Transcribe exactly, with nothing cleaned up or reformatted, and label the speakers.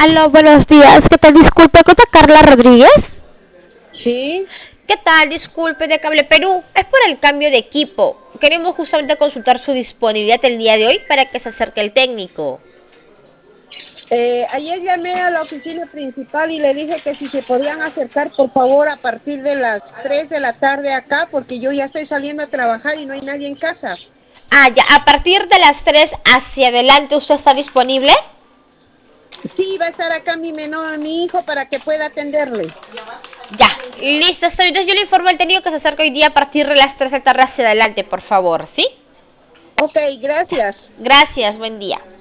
Speaker 1: Aló, buenos días. ¿Qué tal? Disculpe, ¿con Carla Rodríguez?
Speaker 2: Sí,
Speaker 3: ¿Qué tal? Disculpe de Cable Perú. Es por el cambio de equipo. Queremos justamente consultar su disponibilidad el día de hoy para que se acerque el técnico.
Speaker 2: eh, ayer llamé a la oficina principal y le dije que si se podían acercar por favor a partir de las tres de la tarde acá porque yo ya estoy saliendo a trabajar y no hay nadie en casa.
Speaker 3: Ah, ya. A partir de las tres hacia adelante, ¿usted está disponible?
Speaker 2: Sí, va a estar acá mi menor, mi hijo, para que pueda atenderle.
Speaker 3: Ya. Listo, estoy. Entonces yo le informo al técnico que se acerca hoy día a partir de las tres de la tarde hacia adelante, por favor. ¿Sí?
Speaker 2: Ok, gracias.
Speaker 3: Gracias. Buen día.